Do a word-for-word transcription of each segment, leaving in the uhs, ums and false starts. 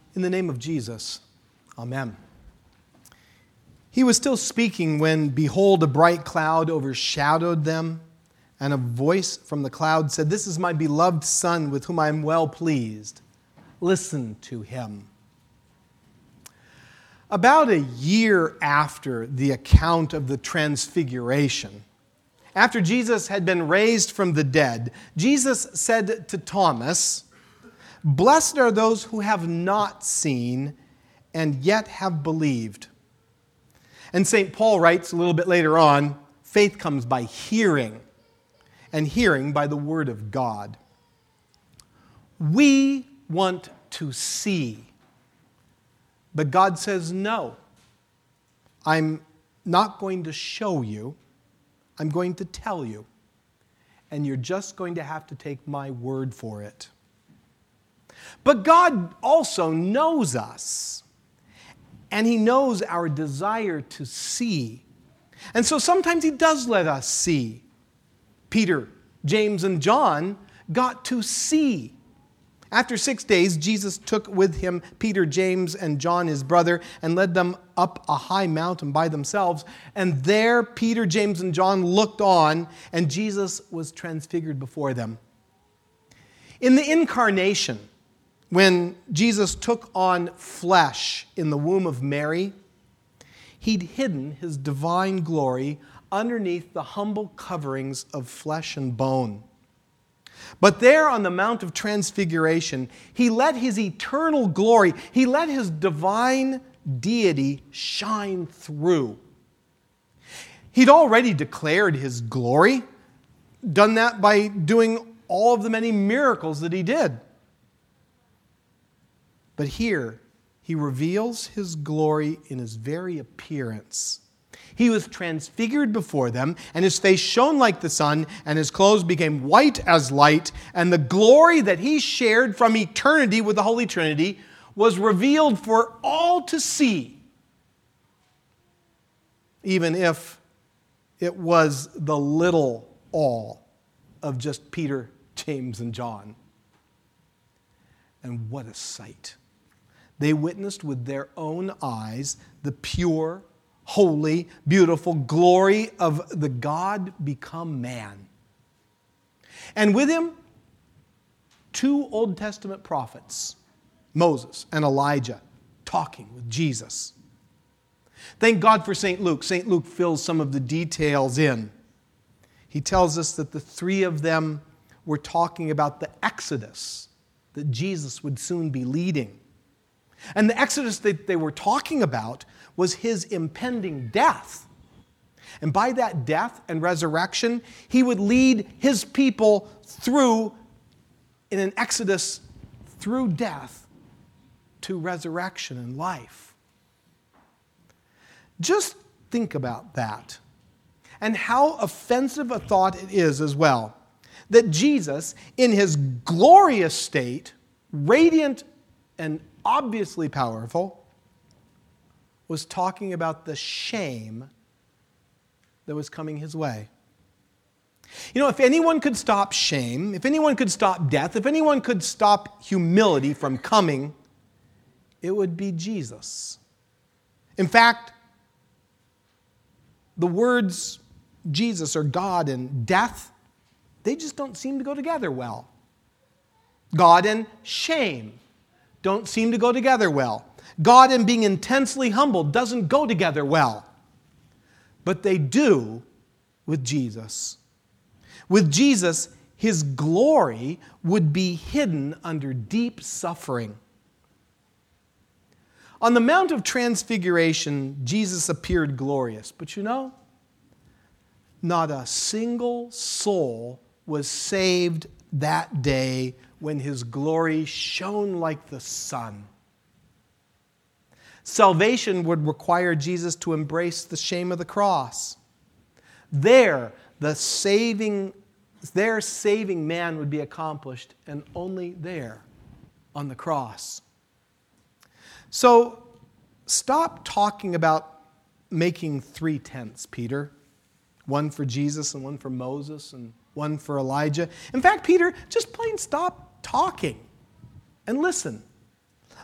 In the name of Jesus, amen. He was still speaking when, behold, a bright cloud overshadowed them, and a voice from the cloud said, "This is my beloved Son, with whom I am well pleased. Listen to him." About a year after the account of the Transfiguration, after Jesus had been raised from the dead, Jesus said to Thomas, "Blessed are those who have not seen and yet have believed." And Saint Paul writes a little bit later on, faith comes by hearing, and hearing by the word of God. We want to see, but God says, no, I'm not going to show you, I'm going to tell you, and you're just going to have to take my word for it. But God also knows us, and He knows our desire to see. And so sometimes He does let us see. Peter, James, and John got to see. After six days, Jesus took with Him Peter, James, and John, his brother, and led them up a high mountain by themselves. And there Peter, James, and John looked on, and Jesus was transfigured before them. In the incarnation, when Jesus took on flesh in the womb of Mary, He'd hidden His divine glory underneath the humble coverings of flesh and bone. But there on the Mount of Transfiguration, He let His eternal glory, He let His divine deity shine through. He'd already declared His glory, done that by doing all of the many miracles that He did. But here, He reveals His glory in His very appearance. He was transfigured before them, and His face shone like the sun, and His clothes became white as light, and the glory that He shared from eternity with the Holy Trinity was revealed for all to see, even if it was the little all of just Peter, James, and John. And what a sight! They witnessed with their own eyes the pure, holy, beautiful glory of the God become man. And with Him, two Old Testament prophets, Moses and Elijah, talking with Jesus. Thank God for Saint Luke. Saint Luke fills some of the details in. He tells us that the three of them were talking about the Exodus that Jesus would soon be leading. And the Exodus that they were talking about was His impending death. And by that death and resurrection, He would lead His people through, in an Exodus, through death to resurrection and life. Just think about that. And how offensive a thought it is as well, that Jesus, in His glorious state, radiant and obviously powerful, was talking about the shame that was coming His way. You know, if anyone could stop shame, if anyone could stop death, if anyone could stop humility from coming, it would be Jesus. In fact, the words Jesus or God and death, they just don't seem to go together well. God and shame don't seem to go together well. God and being intensely humble doesn't go together well. But they do with Jesus. With Jesus, His glory would be hidden under deep suffering. On the Mount of Transfiguration, Jesus appeared glorious. But you know, not a single soul was saved that day when His glory shone like the sun. Salvation would require Jesus to embrace the shame of the cross. There, the saving, their saving man would be accomplished, and only there, on the cross. So, stop talking about making three tents, Peter. One for Jesus and one for Moses and one for Elijah. In fact, Peter, just plain stop talking and listen.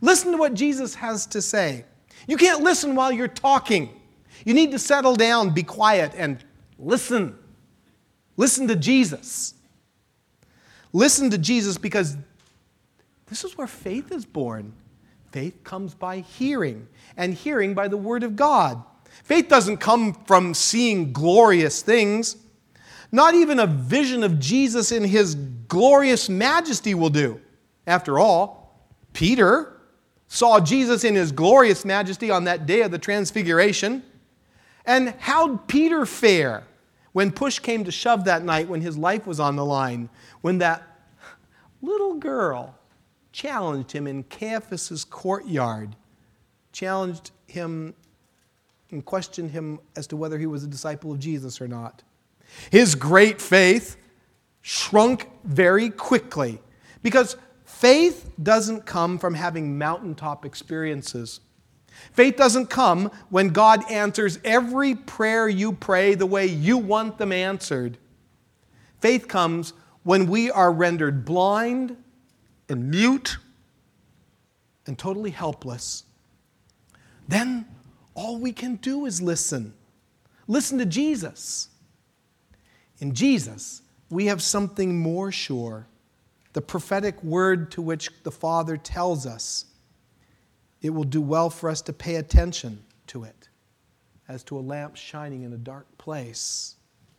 Listen to what Jesus has to say. You can't listen while you're talking. You need to settle down, be quiet, and listen. Listen to Jesus. Listen to Jesus because this is where faith is born. Faith comes by hearing, and hearing by the Word of God. Faith doesn't come from seeing glorious things. Not even a vision of Jesus in His glorious majesty will do. After all, Peter saw Jesus in His glorious majesty on that day of the Transfiguration. And how'd Peter fare when push came to shove that night when his life was on the line? When that little girl challenged him in Caiaphas' courtyard, challenged him and questioned him as to whether he was a disciple of Jesus or not. His great faith shrunk very quickly because faith doesn't come from having mountaintop experiences. Faith doesn't come when God answers every prayer you pray the way you want them answered. Faith comes when we are rendered blind and mute and totally helpless. Then all we can do is listen. Listen to Jesus. In Jesus, we have something more sure. The prophetic word to which the Father tells us. It will do well for us to pay attention to it, as to a lamp shining in a dark place.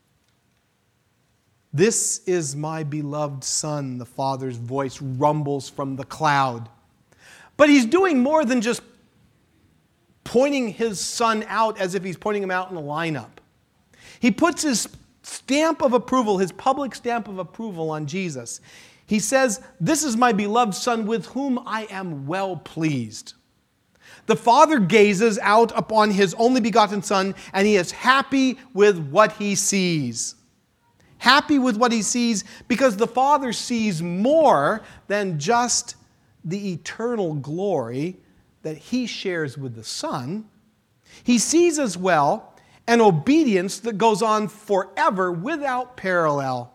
This is my beloved Son, the Father's voice rumbles from the cloud. But He's doing more than just pointing His Son out as if He's pointing him out in a lineup. He puts His stamp of approval, His public stamp of approval on Jesus. He says, "This is my beloved Son with whom I am well pleased." The Father gazes out upon His only begotten Son, and He is happy with what He sees. Happy with what He sees because the Father sees more than just the eternal glory that He shares with the Son. He sees as well an obedience that goes on forever without parallel.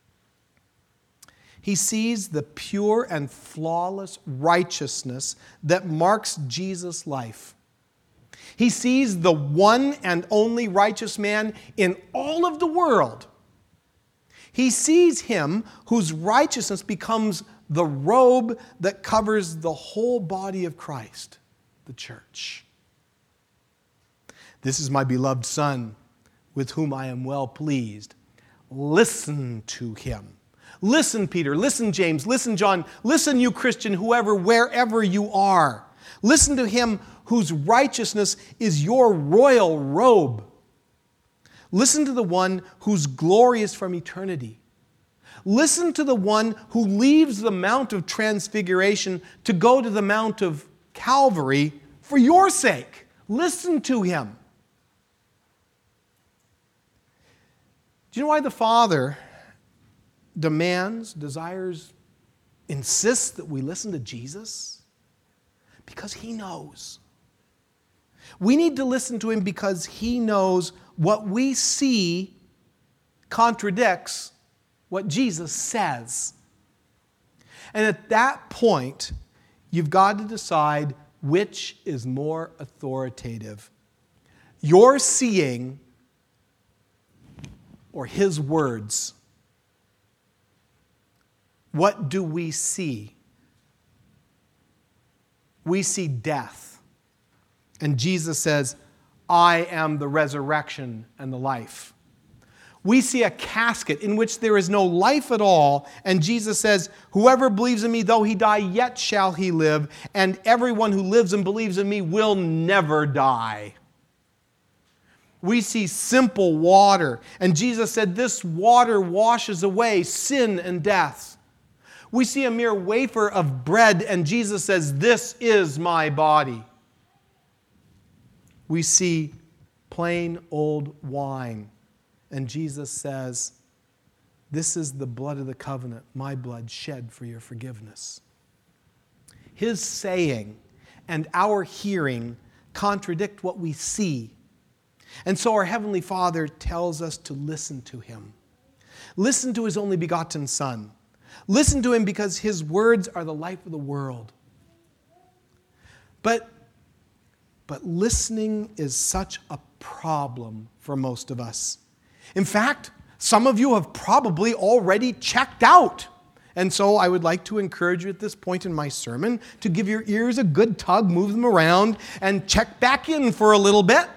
He sees the pure and flawless righteousness that marks Jesus' life. He sees the one and only righteous man in all of the world. He sees Him whose righteousness becomes the robe that covers the whole body of Christ, the church. This is my beloved Son, with whom I am well pleased. Listen to Him. Listen, Peter. Listen, James. Listen, John. Listen, you Christian, whoever, wherever you are. Listen to Him whose righteousness is your royal robe. Listen to the one whose glory is from eternity. Listen to the one who leaves the Mount of Transfiguration to go to the Mount of Calvary for your sake. Listen to Him. Do you know why the Father demands, desires, insists that we listen to Jesus? Because He knows. We need to listen to Him because He knows what we see contradicts what Jesus says. And at that point, you've got to decide which is more authoritative. Your seeing or His words. What do we see? We see death. And Jesus says, I am the resurrection and the life. We see a casket in which there is no life at all, and Jesus says, whoever believes in me, though he die, yet shall he live, and everyone who lives and believes in me will never die. We see simple water, and Jesus said, this water washes away sin and death. We see a mere wafer of bread, and Jesus says, this is my body. We see plain old wine, and Jesus says, this is the blood of the covenant, my blood shed for your forgiveness. His saying and our hearing contradict what we see. And so our Heavenly Father tells us to listen to Him. Listen to His only begotten Son. Listen to Him because His words are the life of the world. But, but listening is such a problem for most of us. In fact, some of you have probably already checked out. And so I would like to encourage you at this point in my sermon to give your ears a good tug, move them around, and check back in for a little bit.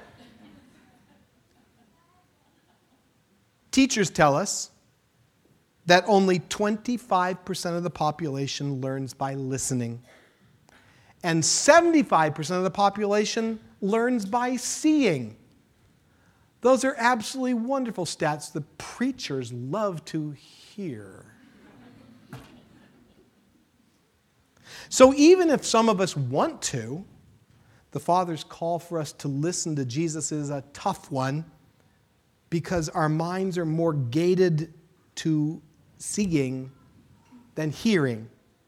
Teachers tell us that only twenty-five percent of the population learns by listening, and seventy-five percent of the population learns by seeing. Those are absolutely wonderful stats the preachers love to hear. So even if some of us want to, the Father's call for us to listen to Jesus is a tough one because our minds are more gated to seeing than hearing.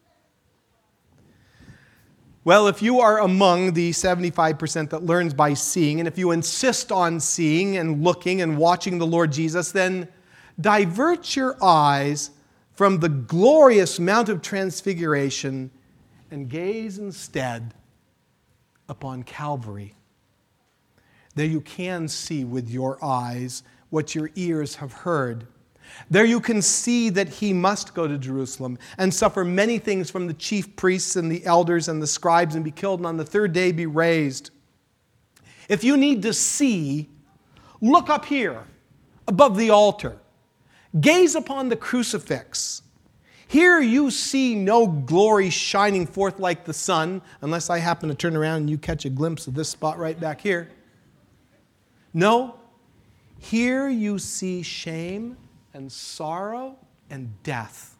Well, if you are among the seventy-five percent that learns by seeing, and if you insist on seeing and looking and watching the Lord Jesus, then divert your eyes from the glorious Mount of Transfiguration and gaze instead upon Calvary. There you can see with your eyes what your ears have heard. There you can see that he must go to Jerusalem and suffer many things from the chief priests and the elders and the scribes and be killed and on the third day be raised. If you need to see, look up here above the altar. Gaze upon the crucifix. Here you see no glory shining forth like the sun, unless I happen to turn around and you catch a glimpse of this spot right back here. No, here you see shame and sorrow and death.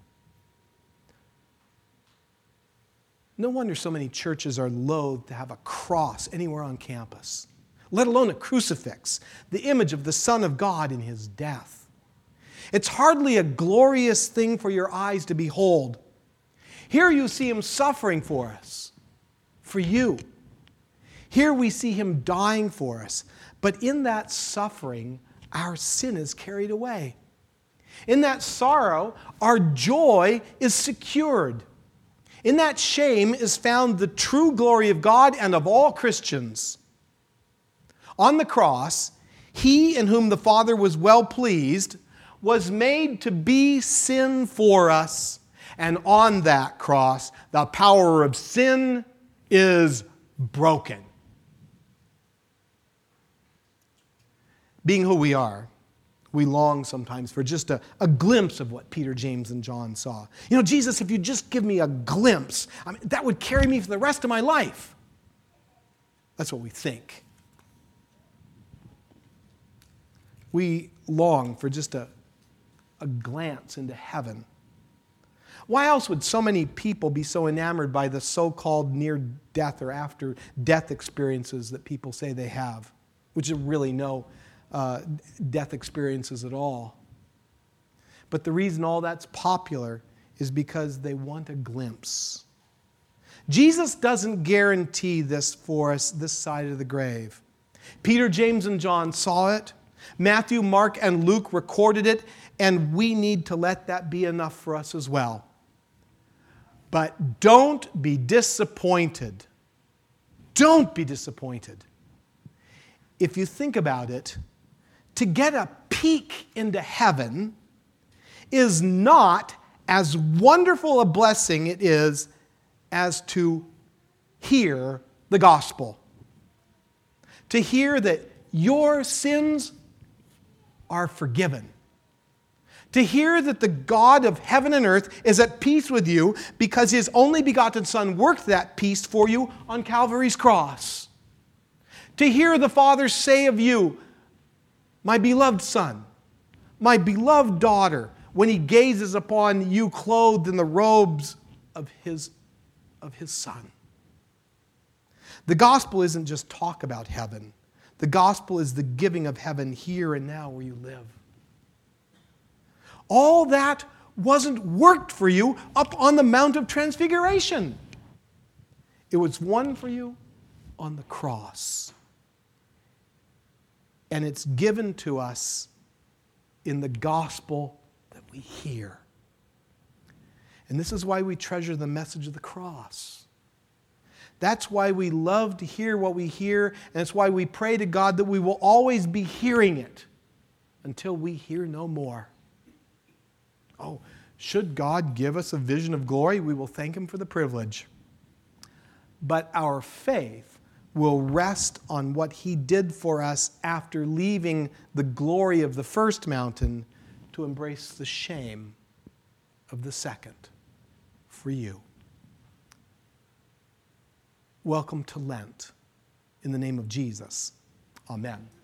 No wonder so many churches are loath to have a cross anywhere on campus, let alone a crucifix, the image of the Son of God in his death. It's hardly a glorious thing for your eyes to behold. Here you see him suffering for us, for you. Here we see him dying for us. But in that suffering, our sin is carried away. In that sorrow, our joy is secured. In that shame is found the true glory of God and of all Christians. On the cross, he in whom the Father was well pleased was made to be sin for us. And on that cross, the power of sin is broken. Being who we are, we long sometimes for just a, a glimpse of what Peter, James, and John saw. You know, Jesus, if you just give me a glimpse, I mean, that would carry me for the rest of my life. That's what we think. We long for just a, a glance into heaven. Why else would so many people be so enamored by the so-called near-death or after-death experiences that people say they have, which are really no uh, death experiences at all? But the reason all that's popular is because they want a glimpse. Jesus doesn't guarantee this for us this side of the grave. Peter, James, and John saw it. Matthew, Mark, and Luke recorded it, and we need to let that be enough for us as well. But don't be disappointed. Don't be disappointed. If you think about it, to get a peek into heaven is not as wonderful a blessing it is as to hear the gospel. To hear that your sins are forgiven. To hear that the God of heaven and earth is at peace with you because his only begotten Son worked that peace for you on Calvary's cross. To hear the Father say of you, my beloved Son, my beloved daughter, when he gazes upon you clothed in the robes of his, of his Son. The gospel isn't just talk about heaven. The gospel is the giving of heaven here and now where you live. All that wasn't worked for you up on the Mount of Transfiguration. It was won for you on the cross. And it's given to us in the gospel that we hear. And this is why we treasure the message of the cross. That's why we love to hear what we hear, and it's why we pray to God that we will always be hearing it until we hear no more. Oh, should God give us a vision of glory, we will thank Him for the privilege. But our faith will rest on what He did for us after leaving the glory of the first mountain to embrace the shame of the second for you. Welcome to Lent. In the name of Jesus, amen.